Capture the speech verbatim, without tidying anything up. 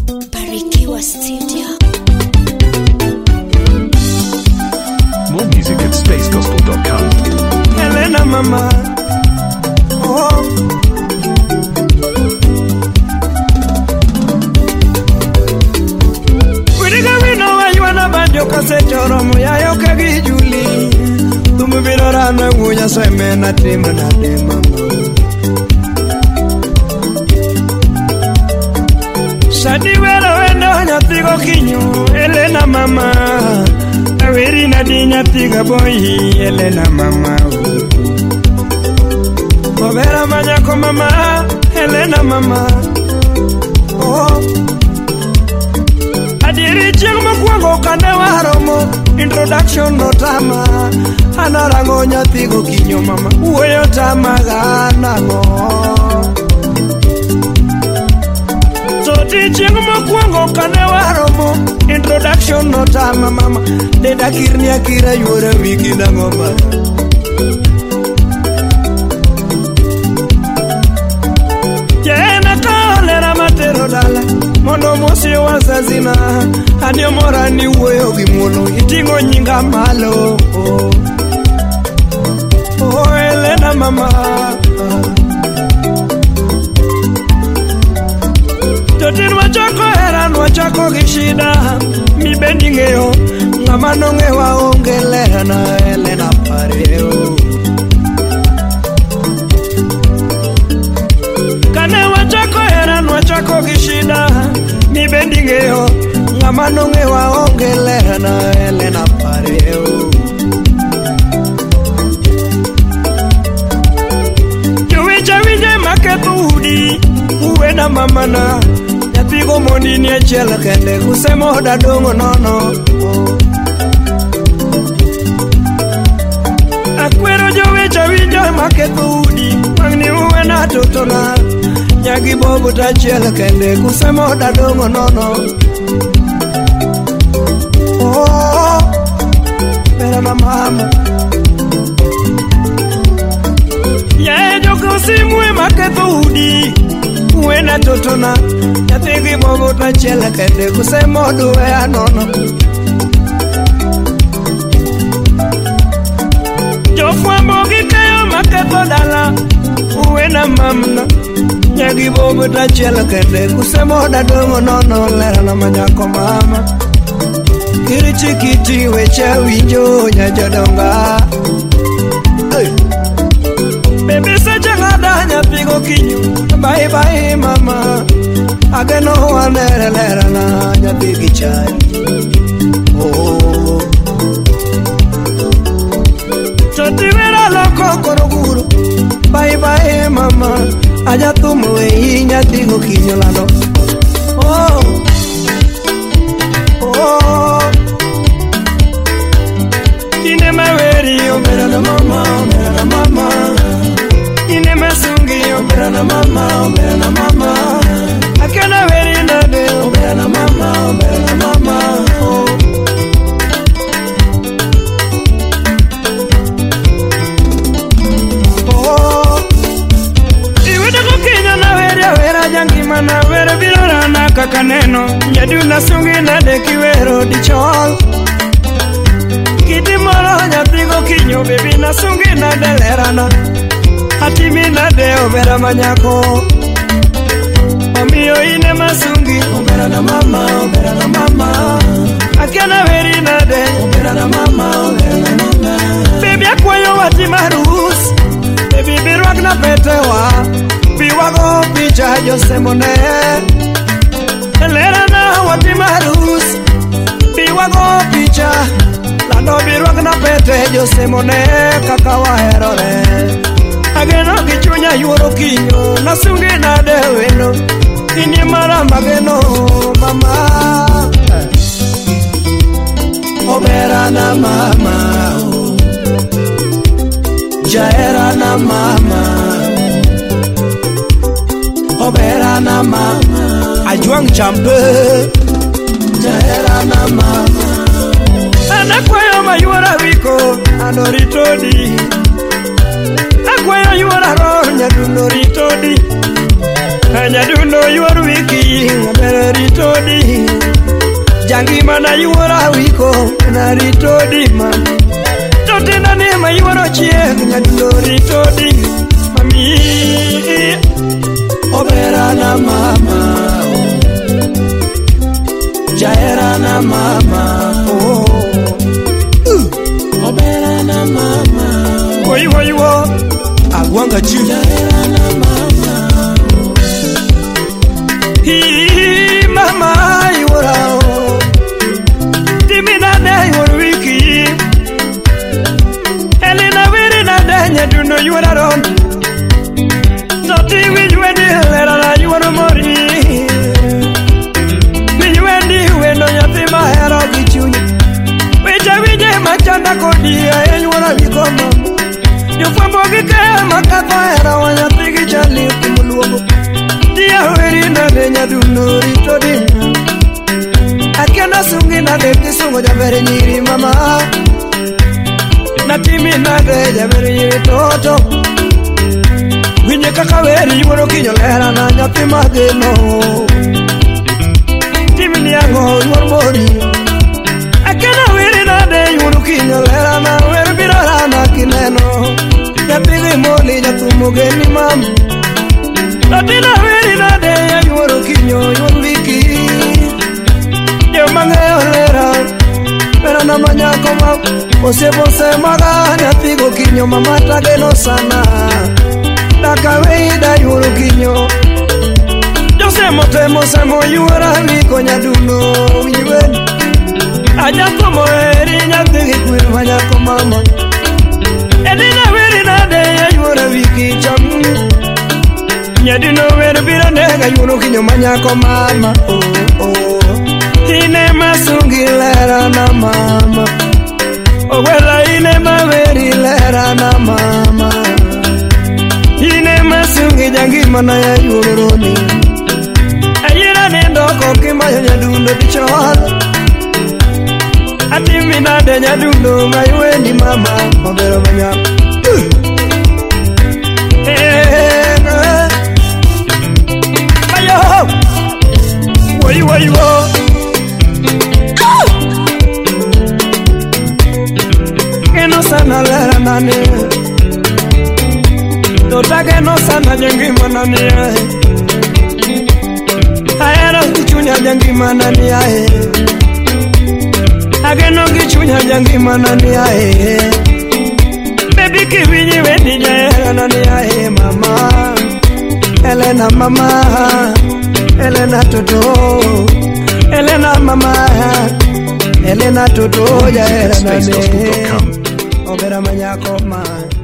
Barikiwa Studio. More music at space gospel dot com. Elena mama, oh. Wiriga wino wa yuana banjo kasechoro muya yoka gijuli. Tumu virorana ngunya seme na tima na tima. Shadi wero wendo nyatigo kinyo Elena mama. Aweri na di nyatiga boy Elena mama. Mobera manyako mama Elena mama. Oh. Adiri chieng mokwongo kane waromo introduction no tama anarango nyathigo kinyo mama uweyo tama ganango Toti chieng mokwongo kane waromo introduction no tama mama deda kirni akira yuora wiki nango mama Jena kaolera matero dala mondo mosi wasazina adio mora ni uweyo gimulo itingo nyinga malo oh, oh Elena mama Totin wachako eran wachako gishida mi bendi ngeo ngama nonge waonge lerana Elena pareo Kane wachako eran wachako gishida mi bendi ngeo ngama nonge waonge lerana Elena pareo Jowicha winje maketho udi uwena mamana Nyathigo mondi ni achiel kende kusemo dadongo nono Akwero jowicha winje maketho udi Wangni uwena totona Nyagi bobo tachiel kende kusemo dadongo nono Oh, Elena mama Yae joko simwe maketho udi Uwena totona Nyathigo bobo tachiel kende kusemo duwe anono Jofwambo gikeyo maketho dala Uwena mamna Nyagi bobo tachiel kende kusemo dadongo nono lerana manyako mama Kirichi kiti weche winjo nyajodonga hey. Baby sacha ngada nyathigo kinyo Bye bye mama Ageno wanere lerana nyathigi chai Oh Choti vera loko koroguro Bye bye mama Aja tumwe hii nyathigo kinyo lano Oh Oh Ine maweri omera na mama omera na mama Ine masungi omera na mama omera na mama Akana veri nade omera na mama omera na mama Oh Oh Iwede kukinya na veri avera jangima na vere virorana kakaneno Nyadu na sungi nade kiwero dichol Kiti moro nyathigo kinyo baby na sungi na delerana Hatimi na de obera manyako Omiyo ine masungi obera na mama obera na mama Akiana veri na de obera na mama obera na mama Baby akwayo wati marus Baby birwak na petewa Biwago picha josemone Delerana wati marus Biwago picha Lando birwak na pete josemone kaka waherore Ageno kichunya yuoro kinyo nasungi na deweno Ini mara mageno mama Obera na mama Jaera na mama Obera na mama Ajuang champe Jaera na mama Anakwayo mayuara wiko Anoritodi Akwayo yuara ro Nyaduno ritodi Nyaduno yuara wiki Amerito ritodi jangi mana yuora wiko na ritodi man totena ne ma yuoro chiek nyadundo ritodi mami obera na mama jaera na mama oh uh. obera na mama oi oi wo agwanga chi jaera na mama hi mama yuora dimina ne yuoro wiki elena vere na danya duno yuora ron Noti we wendi lera na yuoro mori we wendi wendo nyati mahero gichunyi Weja wije machanda kodia e yuora wikomo Yufambo gike makatho era wanyati gichali kumuluomo Dia weri na denya duno ritodina Akiana sungi na deki sungo javere nyiri mama Natimi na de javere nyiri toto Winye kaka weri yuoro kinyo lera na nyathi mageno Timi niango yuoro mori Akena weri na de yuoro kinyo lera na weri birora na kineno Nyathi gimoli nyathumo geni mamu Natina weri na de yuoro kinyo yuoro wiki Yo mangeo lera Lera na manyako mamu Ose bose maga nyathi go kinyo mamata geno sana Daka weida yuoro kinyo Jose motemo semo yuora wiko nyaduno Winjweni Ajako moeri nyathi kwir manyako mama Edina weri nade ya yuora wiki cham Nyaduno weri bira nega yuoro kinyo manyako mama Oh oh Ine masungi lera na mama Owela ine maweri lera na mama Ine masungi jangi mana ya yuoroni Ayira nendoko kimayo nyadundo dichol Ati minade nyadundo mayuendi mama Mabero manya Ayo Woy woy wo Keno sana lera nane Totage no sana jangi manani ae Aero kichunya jangi manani ae Ageno kichunya jangi manani ae Baby kivinyi wendi jaera nani ae mama Elena mama Elena toto Elena mama Elena toto jaera nani Obera manyako man